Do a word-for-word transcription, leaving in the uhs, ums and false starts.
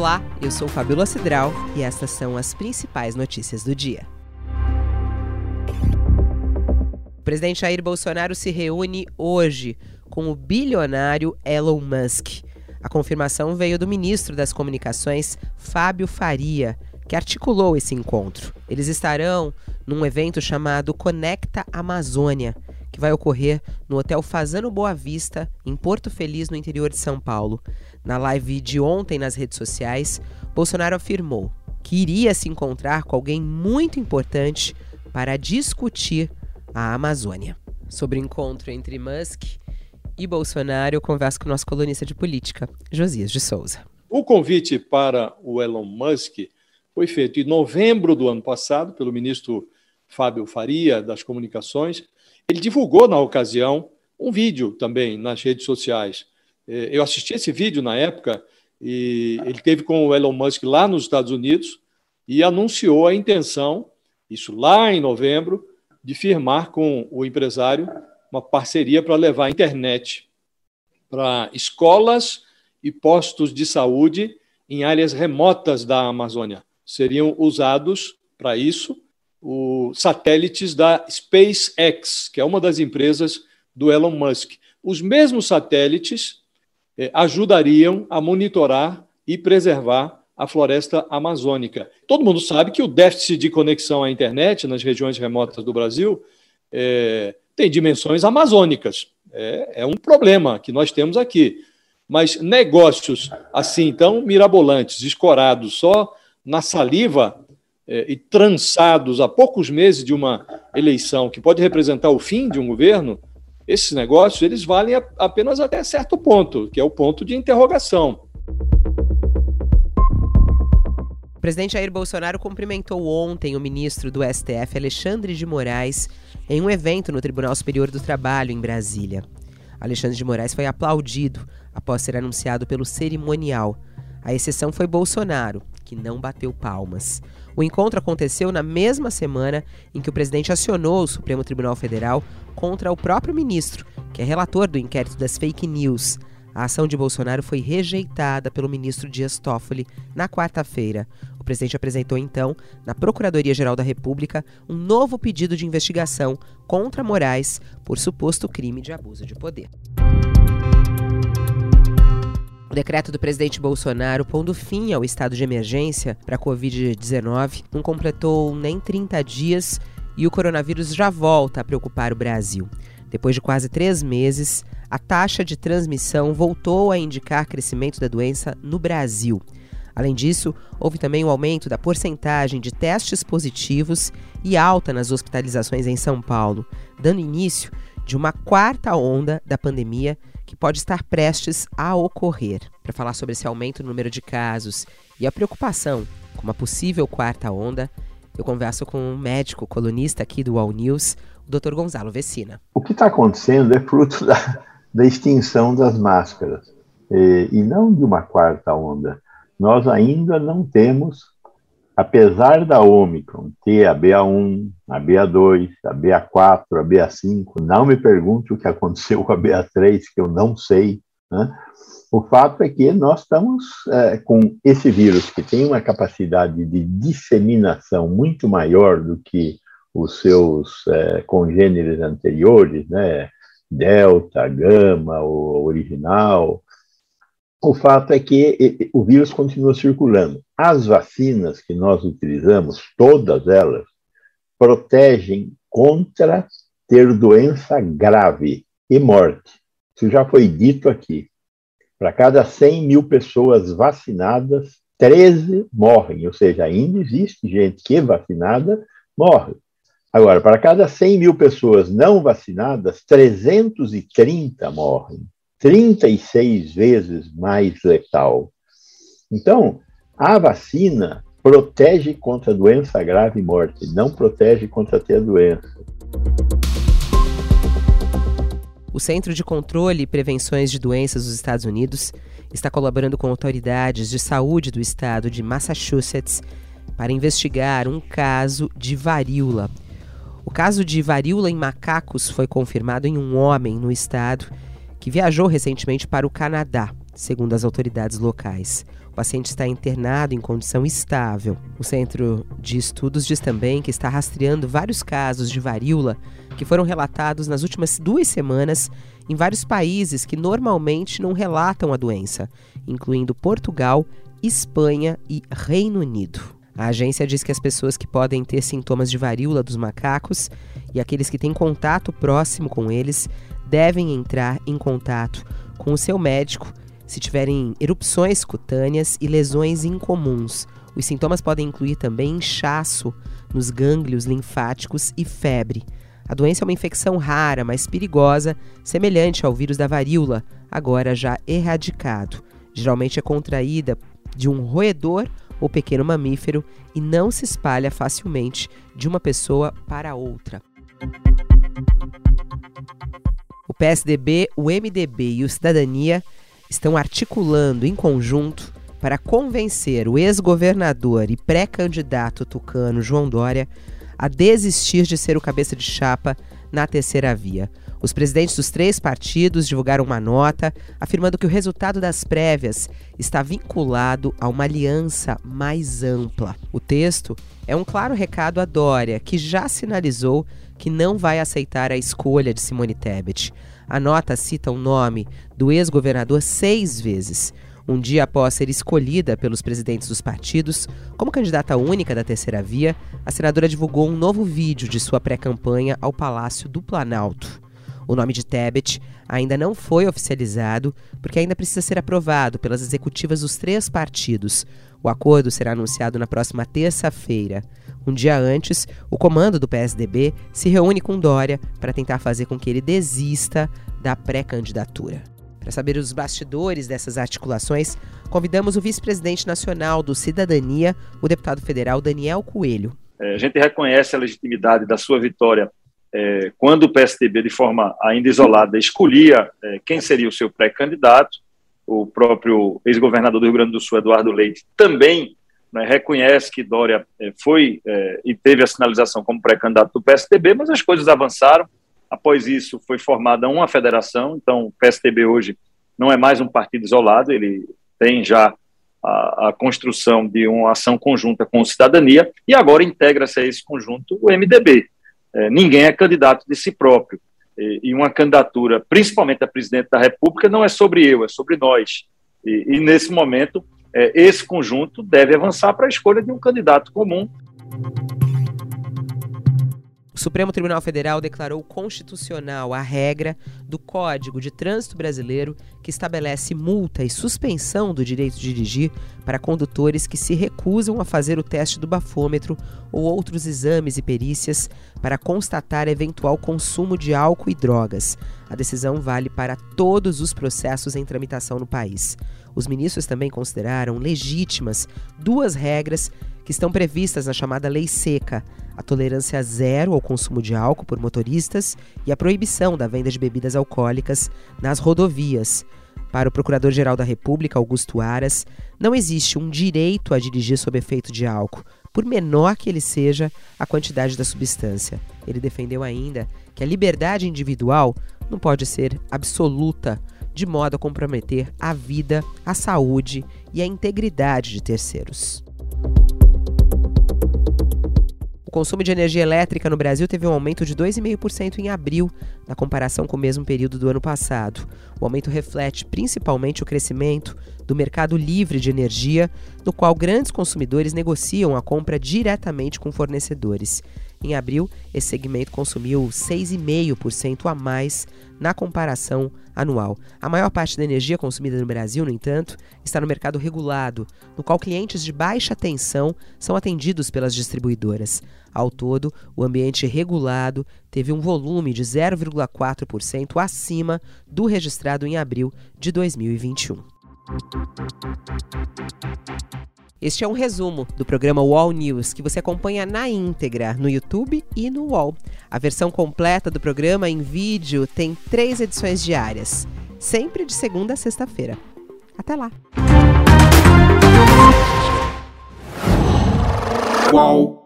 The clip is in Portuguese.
Olá, eu sou Fabíola Cidral e estas são as principais notícias do dia. O presidente Jair Bolsonaro se reúne hoje com o bilionário Elon Musk. A confirmação veio do ministro das Comunicações, Fábio Faria, que articulou esse encontro. Eles estarão num evento chamado Conecta Amazônia, que vai ocorrer no Hotel Fazano Boa Vista, em Porto Feliz, no interior de São Paulo. Na live de ontem nas redes sociais, Bolsonaro afirmou que iria se encontrar com alguém muito importante para discutir a Amazônia. Sobre o encontro entre Musk e Bolsonaro, eu converso com o nosso colunista de política, Josias de Souza. O convite para o Elon Musk foi feito em novembro do ano passado pelo ministro Fábio Faria, das Comunicações. Ele divulgou, na ocasião, um vídeo também nas redes sociais. Eu assisti esse vídeo na época, e ele teve com o Elon Musk lá nos Estados Unidos e anunciou a intenção, isso lá em novembro, de firmar com o empresário uma parceria para levar a internet para escolas e postos de saúde em áreas remotas da Amazônia. Seriam usados para isso os satélites da SpaceX, que é uma das empresas do Elon Musk. Os mesmos satélites eh, ajudariam a monitorar e preservar a floresta amazônica. Todo mundo sabe que o déficit de conexão à internet nas regiões remotas do Brasil eh, tem dimensões amazônicas. É, é um problema que nós temos aqui. Mas negócios assim tão mirabolantes, escorados só na saliva eh, e trançados a poucos meses de uma eleição que pode representar o fim de um governo, esses negócios eles valem a, apenas até certo ponto, que é o ponto de interrogação. O presidente Jair Bolsonaro cumprimentou ontem o ministro do S T F, Alexandre de Moraes, em um evento no Tribunal Superior do Trabalho, em Brasília. Alexandre de Moraes foi aplaudido após ser anunciado pelo cerimonial. A exceção foi Bolsonaro, que não bateu palmas. O encontro aconteceu na mesma semana em que o presidente acionou o Supremo Tribunal Federal contra o próprio ministro, que é relator do inquérito das fake news. A ação de Bolsonaro foi rejeitada pelo ministro Dias Toffoli na quarta-feira. O presidente apresentou, então, na Procuradoria-Geral da República, um novo pedido de investigação contra Moraes por suposto crime de abuso de poder. O decreto do presidente Bolsonaro pondo fim ao estado de emergência para a covid dezenove não completou nem trinta dias e o coronavírus já volta a preocupar o Brasil. Depois de quase três meses, a taxa de transmissão voltou a indicar crescimento da doença no Brasil. Além disso, houve também um aumento da porcentagem de testes positivos e alta nas hospitalizações em São Paulo, dando início de uma quarta onda da pandemia que pode estar prestes a ocorrer. Para falar sobre esse aumento no número de casos e a preocupação com uma possível quarta onda, eu converso com um médico colunista aqui do All News, o doutor Gonzalo Vecina. O que está acontecendo é fruto da, da extinção das máscaras e, e não de uma quarta onda. Nós ainda não temos, apesar da Ômicron ter a B A um, a B A dois, a B A quatro, a B A cinco, não me pergunte o que aconteceu com a B A três, que eu não sei, né? O fato é que nós estamos é, com esse vírus que tem uma capacidade de disseminação muito maior do que os seus é, congêneres anteriores, né? Delta, Gama, o original. O fato é que o vírus continua circulando. As vacinas que nós utilizamos, todas elas, protegem contra ter doença grave e morte. Isso já foi dito aqui. Para cada cem mil pessoas vacinadas, treze morrem. Ou seja, ainda existe gente que é vacinada morre. Agora, para cada cem mil pessoas não vacinadas, trezentos e trinta morrem. trinta e seis vezes mais letal. Então, a vacina protege contra doença grave e morte, não protege contra ter doença. O Centro de Controle e Prevenções de Doenças dos Estados Unidos está colaborando com autoridades de saúde do estado de Massachusetts para investigar um caso de varíola. O caso de varíola em macacos foi confirmado em um homem no estado que viajou recentemente para o Canadá. segundo as autoridades locais. O paciente está internado em condição estável. O Centro de Estudos diz também que está rastreando vários casos de varíola que foram relatados nas últimas duas semanas em vários países que normalmente não relatam a doença, incluindo Portugal, Espanha e Reino Unido. A agência diz que as pessoas que podem ter sintomas de varíola dos macacos e aqueles que têm contato próximo com eles devem entrar em contato com o seu médico se tiverem erupções cutâneas e lesões incomuns. Os sintomas podem incluir também inchaço nos gânglios linfáticos e febre. A doença é uma infecção rara, mas perigosa, semelhante ao vírus da varíola, agora já erradicado. Geralmente é contraída de um roedor ou pequeno mamífero e não se espalha facilmente de uma pessoa para outra. O P S D B, o M D B e o Cidadania estão articulando em conjunto para convencer o ex-governador e pré-candidato tucano João Dória a desistir de ser o cabeça de chapa na terceira via. Os presidentes dos três partidos divulgaram uma nota afirmando que o resultado das prévias está vinculado a uma aliança mais ampla. O texto é um claro recado a Dória, que já sinalizou que não vai aceitar a escolha de Simone Tebet. A nota cita o nome do ex-governador seis vezes. Um dia após ser escolhida pelos presidentes dos partidos como candidata única da terceira via, a senadora divulgou um novo vídeo de sua pré-campanha ao Palácio do Planalto. O nome de Tebet ainda não foi oficializado, porque ainda precisa ser aprovado pelas executivas dos três partidos. O acordo será anunciado na próxima terça-feira. Um dia antes, o comando do P S D B se reúne com Dória para tentar fazer com que ele desista da pré-candidatura. Para saber os bastidores dessas articulações, convidamos o vice-presidente nacional do Cidadania, o deputado federal Daniel Coelho. É, a gente reconhece a legitimidade da sua vitória é, quando o P S D B, de forma ainda isolada, escolhia é, quem seria o seu pré-candidato. O próprio ex-governador do Rio Grande do Sul, Eduardo Leite, também né, reconhece que Dória é, foi é, e teve a sinalização como pré-candidato do P S D B, mas as coisas avançaram. Após isso, foi formada uma federação, então o P S D B hoje não é mais um partido isolado, ele tem já a, a construção de uma ação conjunta com o Cidadania, e agora integra-se a esse conjunto o M D B. É, ninguém é candidato de si próprio, e, e uma candidatura, principalmente a presidente da República, não é sobre eu, é sobre nós. E, e nesse momento, é, esse conjunto deve avançar para a escolha de um candidato comum. O Supremo Tribunal Federal declarou constitucional a regra do Código de Trânsito Brasileiro que estabelece multa e suspensão do direito de dirigir para condutores que se recusam a fazer o teste do bafômetro ou outros exames e perícias para constatar eventual consumo de álcool e drogas. A decisão vale para todos os processos em tramitação no país. Os ministros também consideraram legítimas duas regras que estão previstas na chamada Lei Seca: a tolerância zero ao consumo de álcool por motoristas e a proibição da venda de bebidas alcoólicas nas rodovias. Para o Procurador-Geral da República, Augusto Aras, não existe um direito a dirigir sob efeito de álcool, por menor que ele seja a quantidade da substância. Ele defendeu ainda que a liberdade individual não pode ser absoluta, de modo a comprometer a vida, a saúde e a integridade de terceiros. O consumo de energia elétrica no Brasil teve um aumento de dois vírgula cinco por cento em abril, na comparação com o mesmo período do ano passado. O aumento reflete principalmente o crescimento do mercado livre de energia, no qual grandes consumidores negociam a compra diretamente com fornecedores. Em abril, esse segmento consumiu seis vírgula cinco por cento a mais na comparação anual. A maior parte da energia consumida no Brasil, no entanto, está no mercado regulado, no qual clientes de baixa tensão são atendidos pelas distribuidoras. Ao todo, o ambiente regulado teve um volume de zero vírgula quatro por cento acima do registrado em abril de dois mil e vinte e um. Este é um resumo do programa U O L News, que você acompanha na íntegra no YouTube e no U O L. A versão completa do programa em vídeo tem três edições diárias, sempre de segunda a sexta-feira. Até lá! U O L